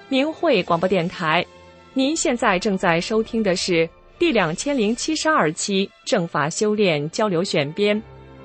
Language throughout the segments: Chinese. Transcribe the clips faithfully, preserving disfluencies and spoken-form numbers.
明慧广播电台，您现在正在收听的是第两千零七十二期正法修炼交流选编。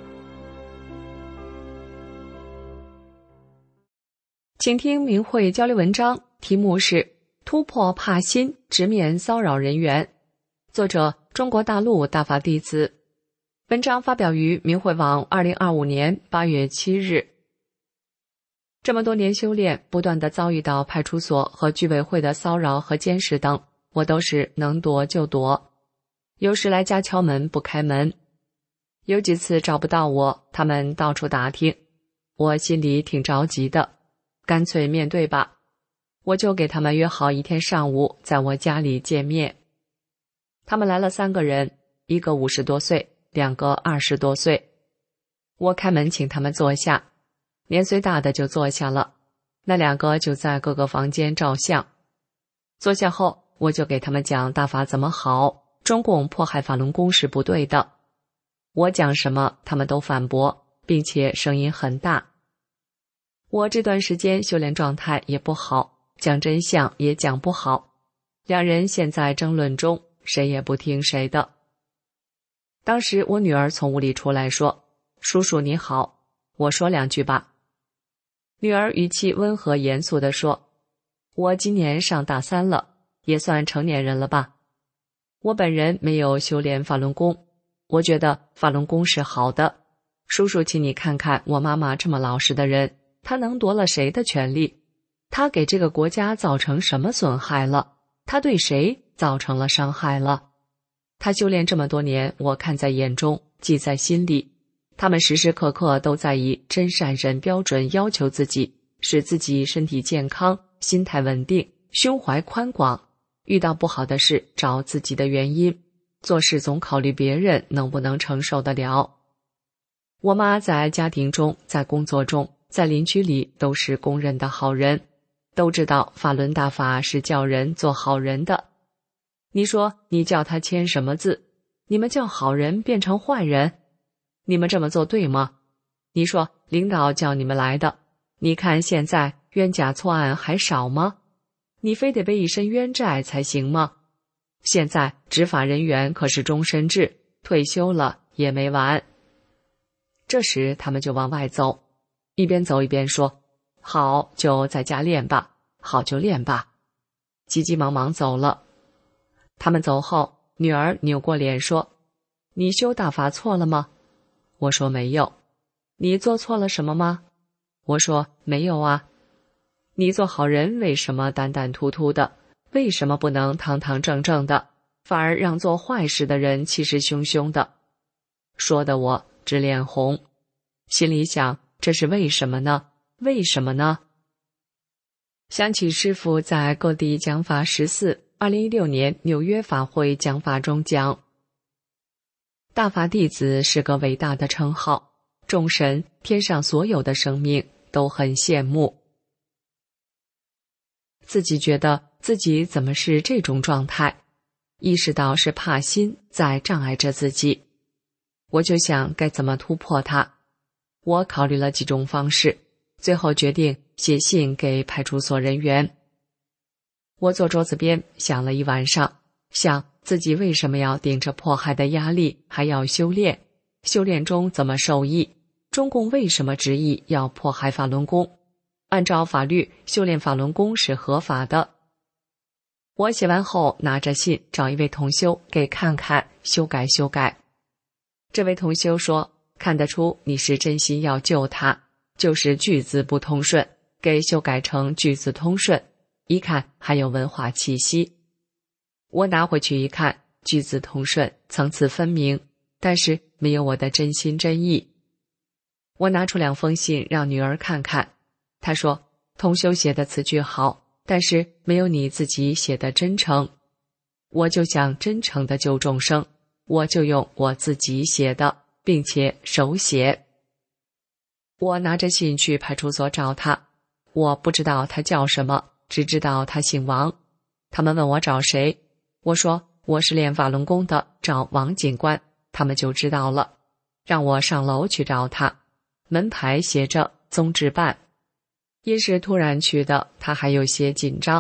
请听明慧交流文章，题目是突破怕心，直面骚扰人员，作者中国大陆大法弟子。文章发表于明慧网二零二五年八月七日。这么多年修炼，不断地遭遇到派出所和居委会的骚扰和监视等，我都是能躲就躲。有时来家敲门不开门，有几次找不到我，他们到处打听，我心里挺着急的，干脆面对吧。我就给他们约好一天上午在我家里见面。他们来了三个人，一个五十多岁，两个二十多岁。我开门请他们坐下，年岁大的就坐下了，那两个就在各个房间照相。坐下后，我就给他们讲大法怎么好，中共迫害法轮功是不对的。我讲什么他们都反驳，并且声音很大。我这段时间修炼状态也不好，讲真相也讲不好，两人现在争论中，谁也不听谁的。当时我女儿从屋里出来说：“叔叔你好，我说两句吧。”女儿语气温和严肃地说：“我今年上大三了，也算成年人了吧。我本人没有修炼法轮功，我觉得法轮功是好的。叔叔请你看看我妈妈这么老实的人，她能夺了谁的权利？她给这个国家造成什么损害了？她对谁造成了伤害了？她修炼这么多年，我看在眼中，记在心里。他们时时刻刻都在以真善忍标准要求自己，使自己身体健康，心态稳定，胸怀宽广。遇到不好的事，找自己的原因，做事总考虑别人能不能承受得了。我妈在家庭中，在工作中，在邻居里都是公认的好人，都知道法轮大法是教人做好人的。你说你叫他签什么字？你们叫好人变成坏人？你们这么做对吗？你说领导叫你们来的，你看现在冤假错案还少吗？你非得背一身冤债才行吗？现在执法人员可是终身制，退休了也没完。这时他们就往外走，一边走一边说：“好，就在家练吧，好就练吧。”急急忙忙走了。他们走后，女儿扭过脸说：“你修大法错了吗？”我说没有。你做错了什么吗？我说没有啊。你做好人为什么胆胆突突的？为什么不能堂堂正正的，反而让做坏事的人气势汹汹的？说得我直脸红，心里想这是为什么呢？为什么呢？想起师父在各地讲法十四二零一六年纽约法会讲法中讲，大法弟子是个伟大的称号，众神天上所有的生命都很羡慕。自己觉得自己怎么是这种状态，意识到是怕心在障碍着自己，我就想该怎么突破它。我考虑了几种方式，最后决定写信给派出所人员。我坐桌子边想了一晚上，想自己为什么要顶着迫害的压力还要修炼，修炼中怎么受益，中共为什么执意要迫害法轮功，按照法律修炼法轮功是合法的。我写完后拿着信找一位同修给看看，修改修改。这位同修说，看得出你是真心要救他，就是句子不通顺，给修改成句子通顺，一看还有文化气息。我拿回去一看，句子通顺，层次分明，但是没有我的真心真意。我拿出两封信让女儿看看，她说同修写的词句好，但是没有你自己写的真诚。我就想真诚的救众生，我就用我自己写的，并且手写。我拿着信去派出所找他，我不知道他叫什么，只知道他姓王。他们问我找谁，我说我是练法轮功的，找王警官，他们就知道了，让我上楼去找他。门牌写着宗治办。因是突然去的，他还有些紧张，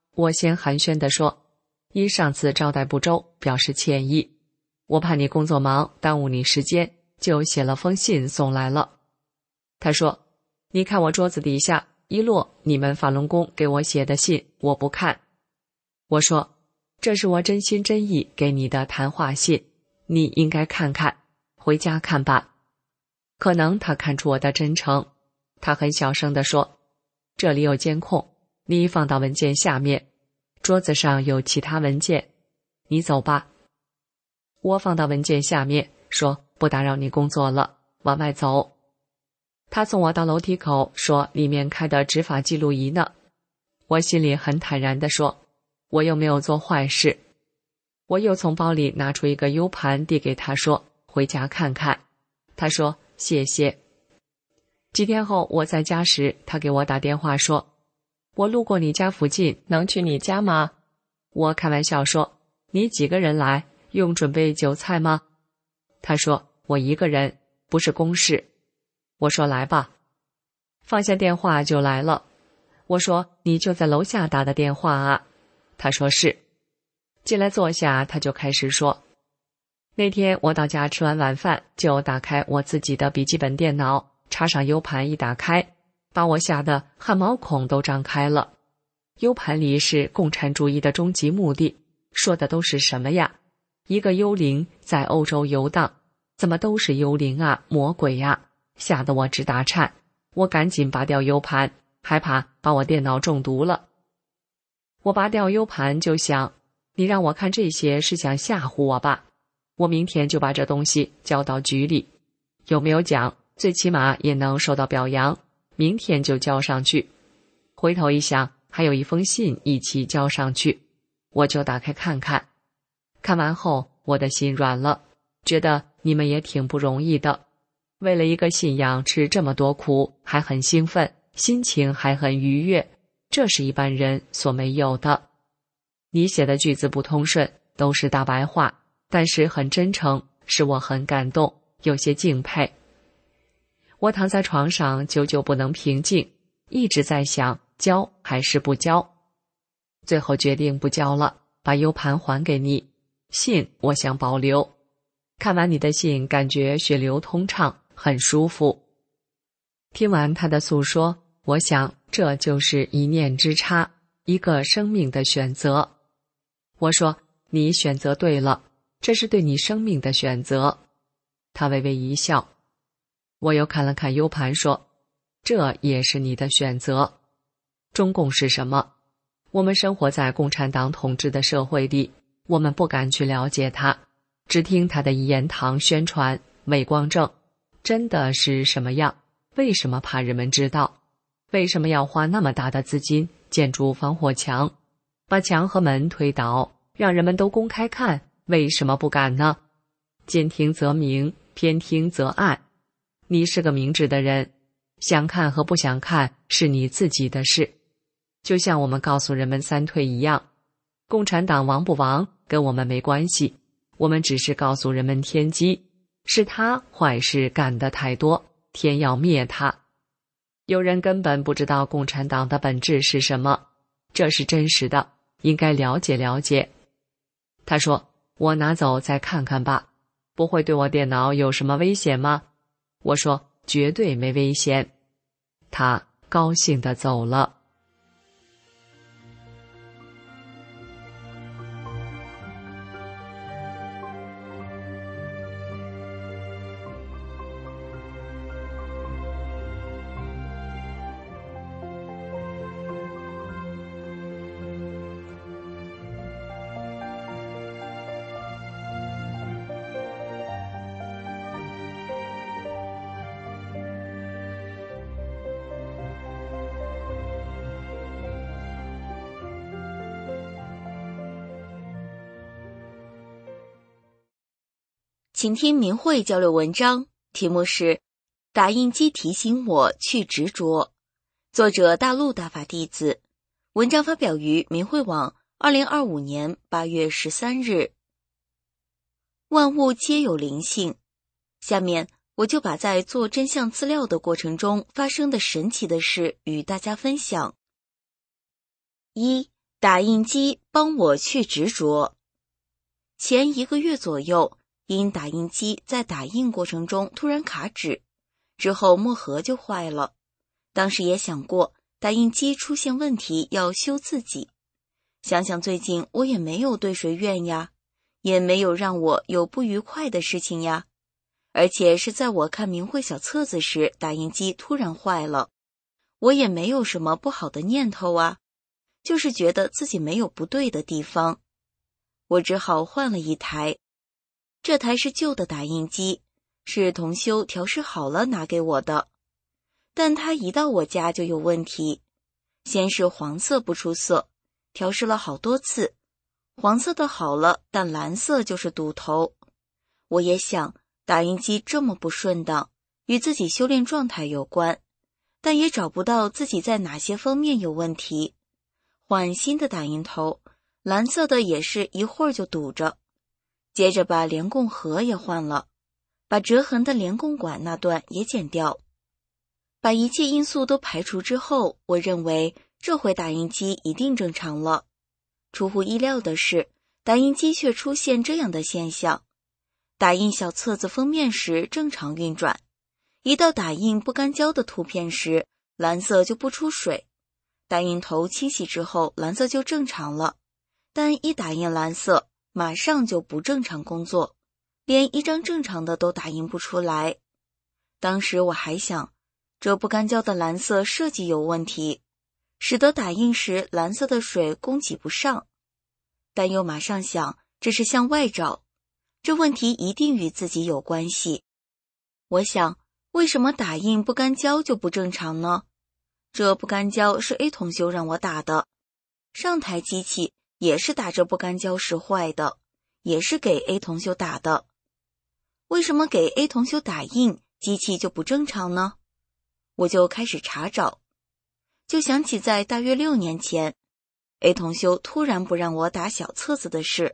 我先寒暄地说，因上次招待不周，表示歉意。我怕你工作忙，耽误你时间，就写了封信送来了。他说，你看我桌子底下一摞你们法轮功给我写的信，我不看。我说，这是我真心真意给你的谈话信，你应该看看，回家看吧。可能他看出我的真诚，他很小声地说，这里有监控，你放到文件下面，桌子上有其他文件，你走吧。我放到文件下面，说不打扰你工作了，往外走。他送我到楼梯口，说里面开的执法记录仪呢。我心里很坦然地说，我又没有做坏事。我又从包里拿出一个 U 盘递给他，说回家看看。他说谢谢。几天后我在家时，他给我打电话说，我路过你家附近，能去你家吗？我开玩笑说，你几个人来，用准备酒菜吗？他说，我一个人，不是公事。我说来吧。放下电话就来了。我说，你就在楼下打的电话啊？他说是。进来坐下，他就开始说，那天我到家吃完晚饭，就打开我自己的笔记本电脑，插上 U 盘，一打开，把我吓得汗毛孔都张开了。U 盘里是共产主义的终极目的，说的都是什么呀？一个幽灵在欧洲游荡，怎么都是幽灵啊，魔鬼呀，吓得我直打颤。我赶紧拔掉 U 盘，害怕把我电脑中毒了。我拔掉 U 盘就想，你让我看这些是想吓唬我吧？我明天就把这东西交到局里，有没有奖，最起码也能受到表扬，明天就交上去。回头一想，还有一封信一起交上去，我就打开看看。看完后，我的心软了，觉得你们也挺不容易的，为了一个信仰吃这么多苦，还很兴奋，心情还很愉悦，这是一般人所没有的。你写的句子不通顺，都是大白话，但是很真诚，使我很感动，有些敬佩。我躺在床上，久久不能平静，一直在想交还是不交。最后决定不交了，把 U 盘还给你，信我想保留。看完你的信，感觉血流通畅，很舒服。听完他的诉说，我想这就是一念之差，一个生命的选择。我说，你选择对了，这是对你生命的选择。他微微一笑。我又看了看 U 盘，说，这也是你的选择。中共是什么？我们生活在共产党统治的社会里，我们不敢去了解它，只听他的一言堂宣传，伪光正。真的是什么样？为什么怕人们知道？为什么要花那么大的资金建筑防火墙，把墙和门推倒，让人们都公开看？为什么不敢呢？兼听则明，偏听则暗。你是个明智的人，想看和不想看是你自己的事。就像我们告诉人们三退一样，共产党亡不亡跟我们没关系，我们只是告诉人们天机，是他坏事干得太多，天要灭他。有人根本不知道共产党的本质是什么，这是真实的，应该了解了解。他说，我拿走再看看吧，不会对我电脑有什么危险吗？我说，绝对没危险。他高兴地走了。 请听明慧交流文章，题目是打印机提醒我去执着，作者大陆大法弟子，文章发表于明慧网二零二五年八月十三日。万物皆有灵性，下面我就把在做真相资料的过程中发生的神奇的事与大家分享。一、 打印机帮我去执着。前一个月左右，因打印机在打印过程中突然卡纸，之后墨盒就坏了。当时也想过打印机出现问题要修自己，想想最近我也没有对谁怨呀，也没有让我有不愉快的事情呀，而且是在我看明慧小册子时打印机突然坏了，我也没有什么不好的念头啊，就是觉得自己没有不对的地方。我只好换了一台，这台是旧的打印机，是同修调试好了拿给我的，但它一到我家就有问题。先是黄色不出色，调试了好多次，黄色的好了，但蓝色就是堵头。我也想打印机这么不顺当，与自己修炼状态有关，但也找不到自己在哪些方面有问题。换新的打印头，蓝色的也是一会儿就堵着，接着把连供盒也换了，把折痕的连供管那段也剪掉。把一切因素都排除之后，我认为这回打印机一定正常了。出乎意料的是，打印机却出现这样的现象：打印小册子封面时正常运转，一到打印不干胶的图片时，蓝色就不出水。打印头清洗之后，蓝色就正常了，但一打印蓝色，马上就不正常工作，连一张正常的都打印不出来。当时我还想，这不干胶的蓝色设计有问题，使得打印时蓝色的水供给不上，但又马上想，这是向外找，这问题一定与自己有关系。我想，为什么打印不干胶就不正常呢？这不干胶是 A 同修让我打的，上台机器也是打着不干胶时坏的，也是给 A 同修打的。为什么给 A 同修打印，机器就不正常呢？我就开始查找，就想起在大约六年前 A 同修突然不让我打小册子的事。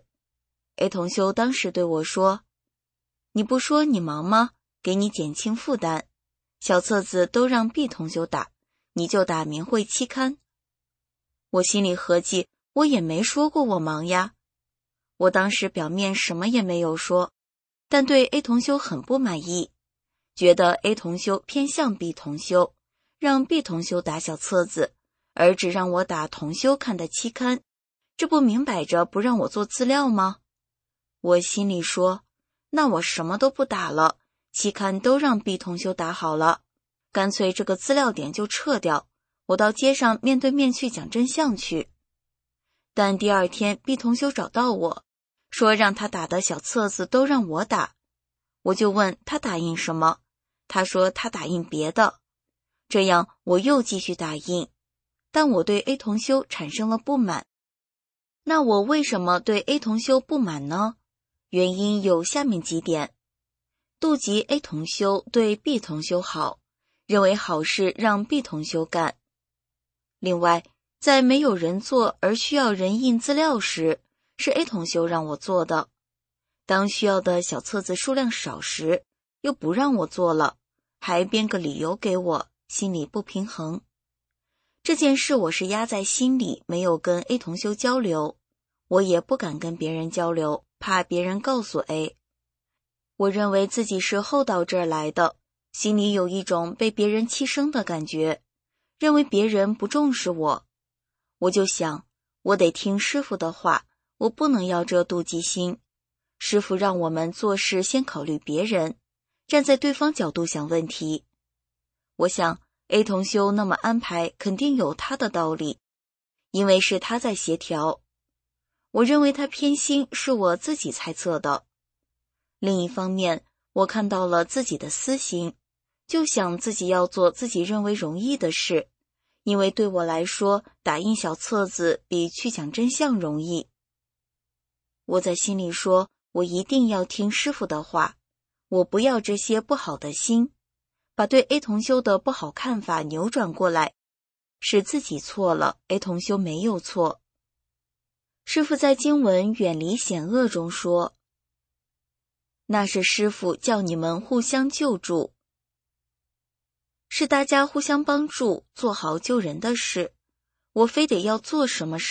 A 同修当时对我说，你不说你忙吗？给你减轻负担，小册子都让 B 同修打，你就打明慧期刊。我心里合计，我也没说过我忙呀。我当时表面什么也没有说，但对 A 同修很不满意，觉得 A 同修偏向 B 同修，让 B 同修打小册子，而只让我打同修看的期刊，这不明摆着不让我做资料吗？我心里说，那我什么都不打了，期刊都让 B 同修打好了，干脆这个资料点就撤掉，我到街上面对面去讲真相去。但第二天 B 同修找到我，说让他打的小册子都让我打，我就问他打印什么，他说他打印别的，这样我又继续打印，但我对 A 同修产生了不满。那我为什么对 A 同修不满呢？原因有下面几点：妒忌 A 同修对 B 同修好，认为好事让 B 同修干。另外，在没有人做而需要人印资料时，是 A 同修让我做的，当需要的小册子数量少时，又不让我做了，还编个理由给我，心里不平衡。这件事我是压在心里，没有跟 A 同修交流，我也不敢跟别人交流，怕别人告诉 A。 我认为自己是厚到这儿来的，心里有一种被别人欺生的感觉，认为别人不重视我。我就想，我得听师父的话，我不能要这妒忌心。师父让我们做事先考虑别人，站在对方角度想问题。我想 A 同修那么安排肯定有他的道理，因为是他在协调。我认为他偏心是我自己猜测的。另一方面，我看到了自己的私心，就想自己要做自己认为容易的事，因为对我来说，打印小册子比去讲真相容易。我在心里说，我一定要听师父的话，我不要这些不好的心，把对 A 同修的不好看法扭转过来，是自己错了， A 同修没有错。师父在经文远离险恶中说，那是师父叫你们互相救助，是大家互相帮助，做好救人的事。我非得要做什么事，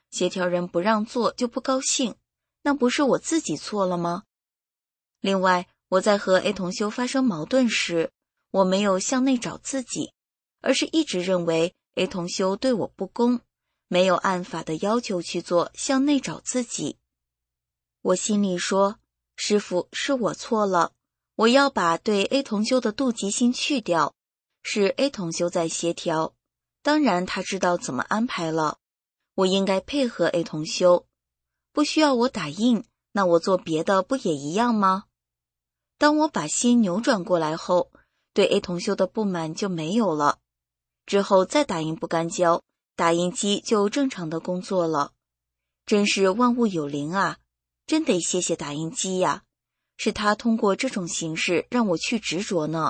协调人不让做就不高兴，那不是我自己错了吗？另外，我在和 A 同修发生矛盾时，我没有向内找自己，而是一直认为 A 同修对我不公，没有按法的要求去做向内找自己。我心里说，师父，是我错了，我要把对 A 同修的妒忌心去掉，是 A 同修在协调，当然他知道怎么安排了，我应该配合 A 同修，不需要我打印，那我做别的不也一样吗？当我把心扭转过来后，对 A 同修的不满就没有了，之后再打印不干胶，打印机就正常的工作了。真是万物有灵啊，真得谢谢打印机呀，是它通过这种形式让我去执着呢。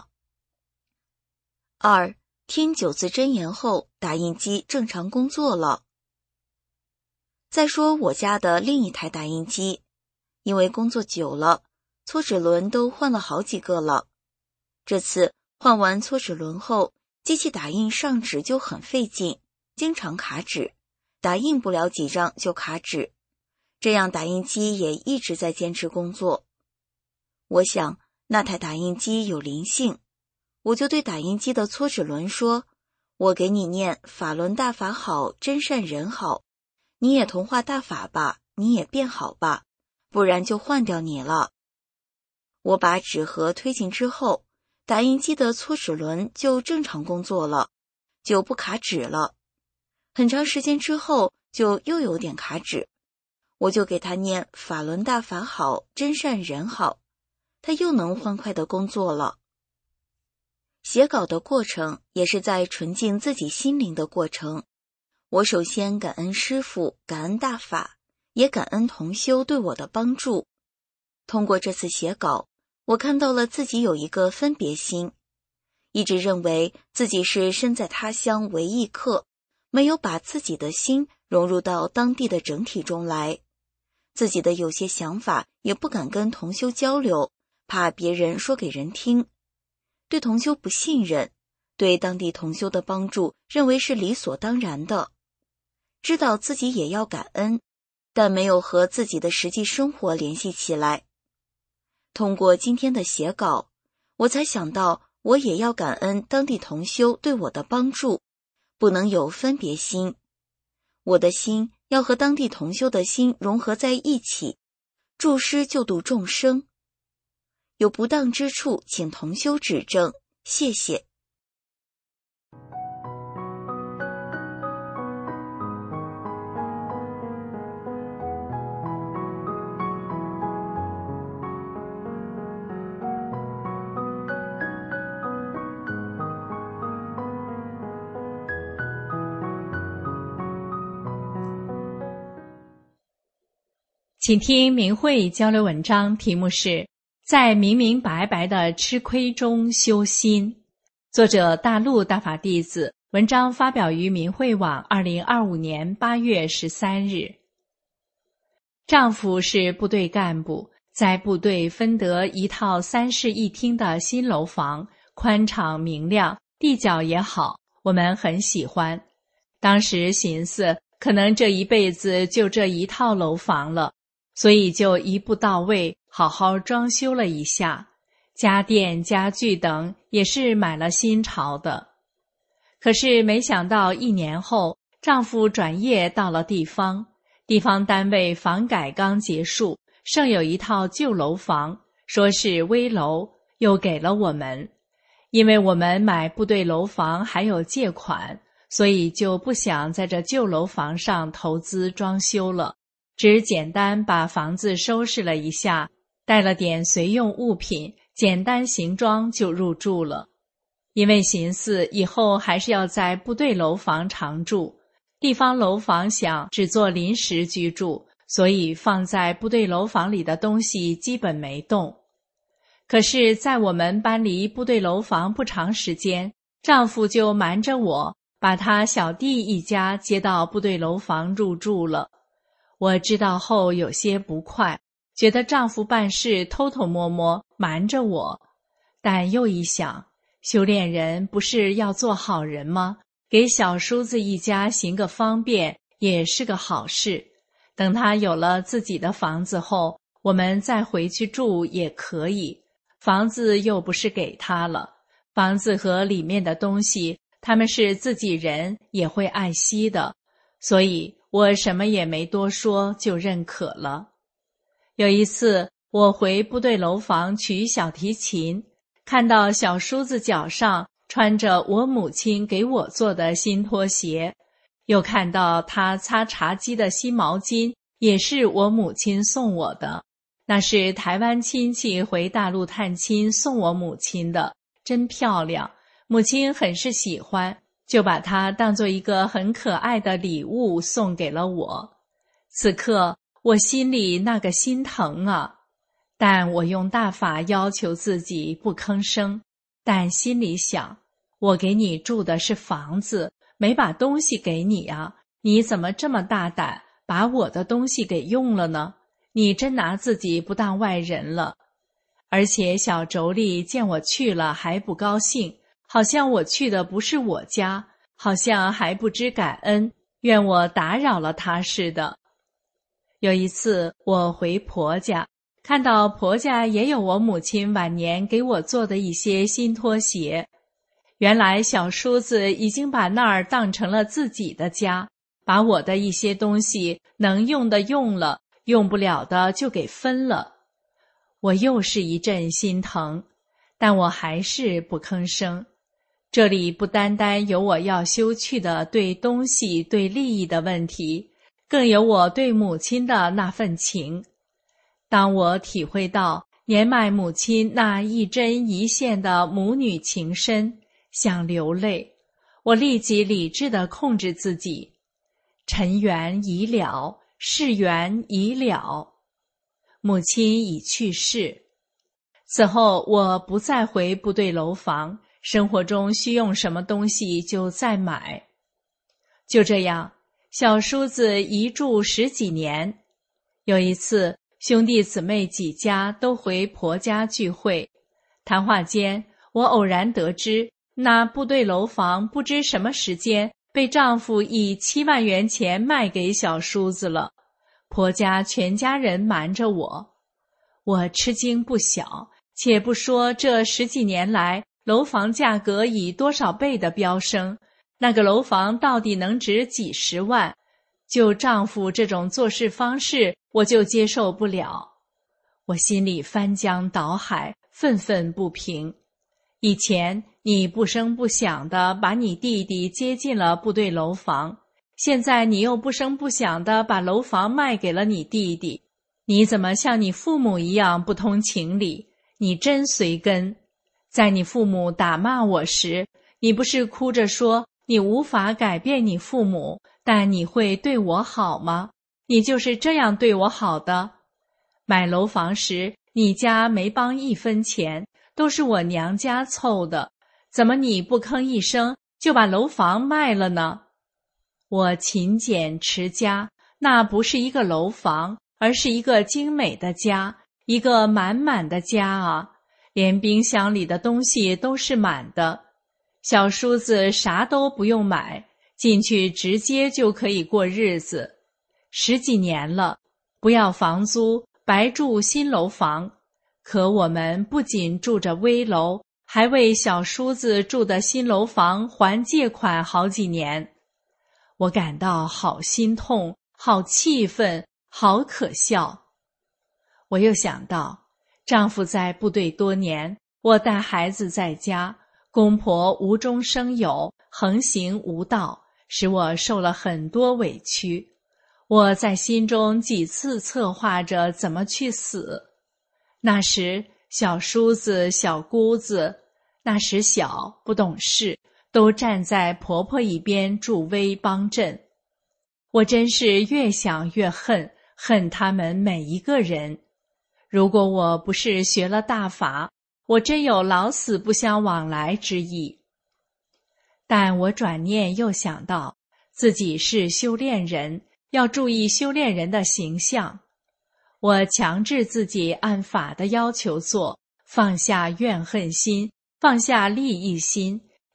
二，听九字真言后，打印机正常工作了。再说我家的另一台打印机，因为工作久了，搓纸轮都换了好几个了。这次换完搓纸轮后，机器打印上纸就很费劲，经常卡纸，打印不了几张就卡纸，这样打印机也一直在坚持工作。我想那台打印机有灵性，我就对打印机的搓纸轮说，我给你念法轮大法好，真善人好，你也同化大法吧，你也变好吧，不然就换掉你了。我把纸盒推进之后，打印机的搓纸轮就正常工作了，就不卡纸了。很长时间之后就又有点卡纸，我就给他念法轮大法好，真善人好，他又能欢快地工作了。写稿的过程也是在纯净自己心灵的过程。我首先感恩师父，感恩大法，也感恩同修对我的帮助。通过这次写稿，我看到了自己有一个分别心，一直认为自己是身在他乡为异客，没有把自己的心融入到当地的整体中来，自己的有些想法也不敢跟同修交流，怕别人说给人听，对同修不信任，对当地同修的帮助认为是理所当然的，知道自己也要感恩，但没有和自己的实际生活联系起来。通过今天的写稿，我才想到我也要感恩当地同修对我的帮助，不能有分别心。我的心要和当地同修的心融合在一起，助师救度众生。有不当之处，请同修指正，谢谢。 请听明慧交流文章，题目是在明明白白的吃亏中修心，作者大陆大法弟子，文章发表于明慧网二零二五年八月十三日。丈夫是部队干部，在部队分得一套三室一厅的新楼房，宽敞明亮，地角也好，我们很喜欢。当时寻思，可能这一辈子就这一套楼房了，所以就一步到位，好好装修了一下，家电家具等也是买了新潮的。可是没想到一年后，丈夫转业到了地方，地方单位房改刚结束，剩有一套旧楼房，说是危楼，又给了我们。因为我们买部队楼房还有借款，所以就不想在这旧楼房上投资装修了，只简单把房子收拾了一下，带了点随用物品，简单行装就入住了。因为寻思以后还是要在部队楼房常住，地方楼房想只做临时居住，所以放在部队楼房里的东西基本没动。可是在我们搬离部队楼房不长时间，丈夫就瞒着我，把他小弟一家接到部队楼房入住了。我知道后有些不快，觉得丈夫办事偷偷摸摸，瞒着我。但又一想，修炼人不是要做好人吗？给小叔子一家行个方便， 也是个好事。等他有了自己的房子后，我们再回去住也可以，房子又不是给他了，房子和里面的东西他们是自己人，也会爱惜的，所以我什么也没多说就认可了。有一次我回部队楼房取小提琴，看到小叔子脚上穿着我母亲给我做的新拖鞋，又看到他擦茶几的新毛巾也是我母亲送我的，那是台湾亲戚回大陆探亲送我母亲的，真漂亮，母亲很是喜欢，就把它当做一个很可爱的礼物送给了我。此刻我心里那个心疼啊，但我用大法要求自己不吭声，但心里想，我给你住的是房子，没把东西给你啊，你怎么这么大胆，把我的东西给用了呢？你真拿自己不当外人了。而且小妯娌见我去了还不高兴，好像我去的不是我家，好像还不知感恩，怨我打扰了她似的。有一次我回婆家，看到婆家也有我母亲晚年给我做的一些新拖鞋，原来小叔子已经把那儿当成了自己的家，把我的一些东西能用的用了，用不了的就给分了。我又是一阵心疼，但我还是不吭声。这里不单单有我要修去的对东西对利益的问题，更有我对母亲的那份情。当我体会到年迈母亲那一针一线的母女情深，想流泪，我立即理智地控制自己。尘缘已了，世缘已了，母亲已去世。此后我不再回部队楼房，生活中需用什么东西就再买。就这样，小叔子一住十几年。有一次兄弟姊妹几家都回婆家聚会，谈话间我偶然得知，那部队楼房不知什么时间被丈夫以七万元钱卖给小叔子了，婆家全家人瞒着我。我吃惊不小，且不说这十几年来楼房价格以多少倍的飙升，那个楼房到底能值几十万，就丈夫这种做事方式我就接受不了。我心里翻江倒海，愤愤不平。以前你不声不响地把你弟弟接进了部队楼房，现在你又不声不响地把楼房卖给了你弟弟，你怎么像你父母一样不通情理？你真随根。在你父母打骂我时，你不是哭着说你无法改变你父母，但你会对我好吗？你就是这样对我好的。买楼房时你家没帮一分钱，都是我娘家凑的，怎么你不吭一声就把楼房卖了呢？我勤俭持家，那不是一个楼房，而是一个精美的家，一个满满的家啊，连冰箱里的东西都是满的。小叔子啥都不用买，进去直接就可以过日子。十几年了，不要房租，白住新楼房。可我们不仅住着危楼，还为小叔子住的新楼房还借款好几年。我感到好心痛，好气愤，好可笑。我又想到，丈夫在部队多年，我带孩子在家，公婆无中生有，横行无道，使我受了很多委屈。我在心中几次策划着怎么去死。那时小叔子小姑子，那时小不懂事，都站在婆婆一边助威帮阵。我真是越想越恨，恨他们每一个人。如果我不是学了大法，我真有老死不相往来之意。但我转念又想到，自己是修炼人，要注意修炼人的形象。我强制自己按法的要求做，放下怨恨心，放下利益心，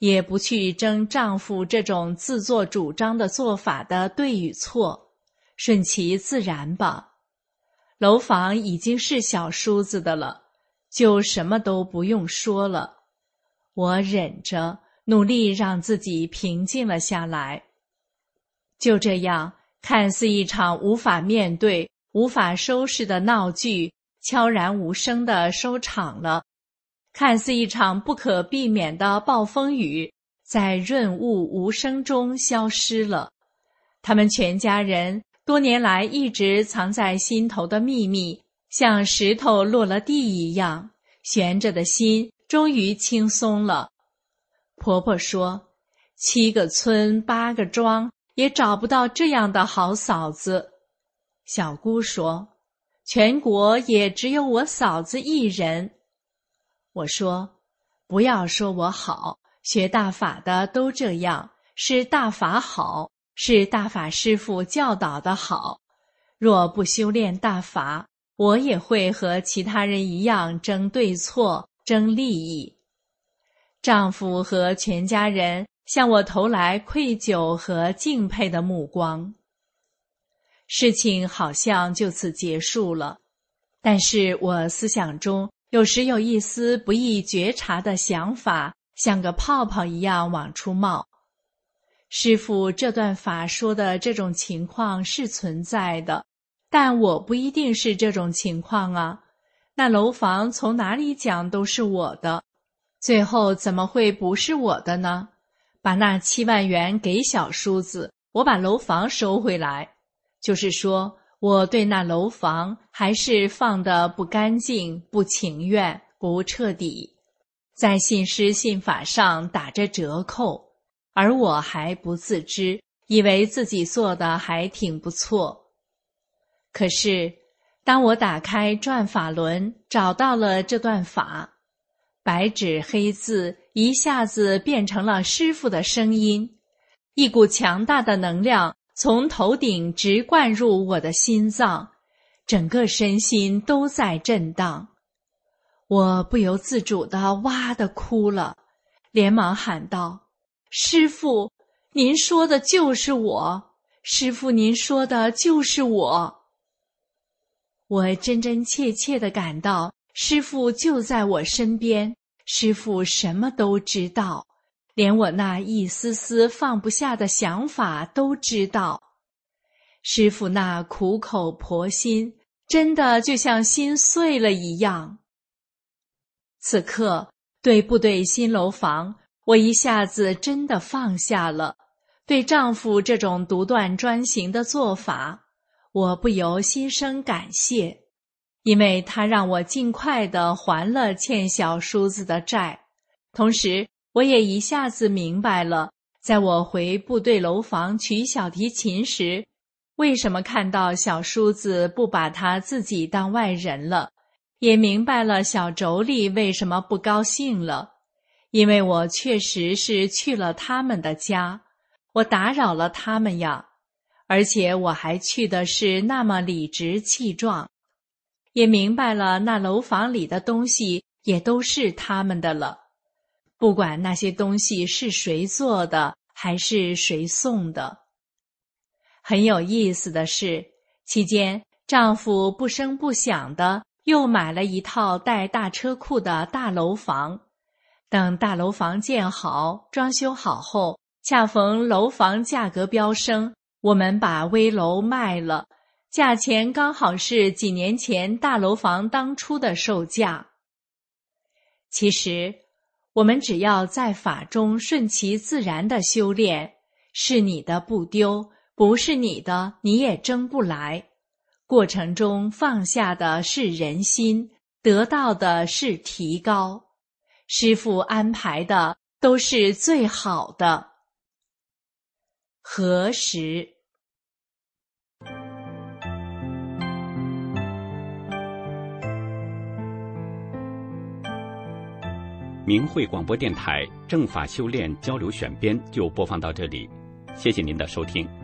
也不去争丈夫这种自作主张的做法的对与错，顺其自然吧。楼房已经是小叔子的了，就什么都不用说了。我忍着，努力让自己平静了下来。就这样，看似一场无法面对、无法收拾的闹剧，悄然无声地收场了。看似一场不可避免的暴风雨，在润物无声中消失了。他们全家人多年来一直藏在心头的秘密，像石头落了地一样，悬着的心终于轻松了。婆婆说，七个村八个庄也找不到这样的好嫂子。小姑说，全国也只有我嫂子一人。我说，不要说我好，学大法的都这样，是大法好，是大法师父教导的好。若不修炼大法，我也会和其他人一样争对错，争利益。丈夫和全家人向我投来愧疚和敬佩的目光。事情好像就此结束了，但是我思想中有时有一丝不易觉察的想法，像个泡泡一样往出冒。师父这段法说的这种情况是存在的，但我不一定是这种情况啊。那楼房从哪里讲都是我的，最后怎么会不是我的呢？把那七万元给小叔子，我把楼房收回来。就是说，我对那楼房还是放得不干净、不情愿、不彻底，在信师信法上打着折扣，而我还不自知，以为自己做的还挺不错。可是，当我打开转法轮，找到了这段法，白纸黑字一下子变成了师父的声音，一股强大的能量从头顶直灌入我的心脏，整个身心都在震荡。我不由自主地哇地哭了，连忙喊道，师父，您说的就是我，师父您说的就是我。我真真切切地感到师父就在我身边，师父什么都知道，连我那一丝丝放不下的想法都知道。师父那苦口婆心，真的就像心碎了一样。此刻，对部队新楼房，我一下子真的放下了。对丈夫这种独断专行的做法，我不由心生感谢，因为他让我尽快地还了欠小叔子的债。同时，我也一下子明白了，在我回部队楼房取小提琴时，为什么看到小叔子不把他自己当外人了，也明白了小妯娌为什么不高兴了。因为我确实是去了他们的家，我打扰了他们呀，而且我还去的是那么理直气壮。也明白了那楼房里的东西也都是他们的了，不管那些东西是谁做的还是谁送的。很有意思的是，期间丈夫不声不响的又买了一套带大车库的大楼房。等大楼房建好装修好后，恰逢楼房价格飙升，我们把危楼卖了，价钱刚好是几年前大楼房当初的售价。其实我们只要在法中顺其自然的修炼，是你的不丢，不是你的你也争不来。过程中放下的是人心，得到的是提高。师父安排的都是最好的。何时？ 明慧广播电台正法修炼交流选编就播放到这里，谢谢您的收听。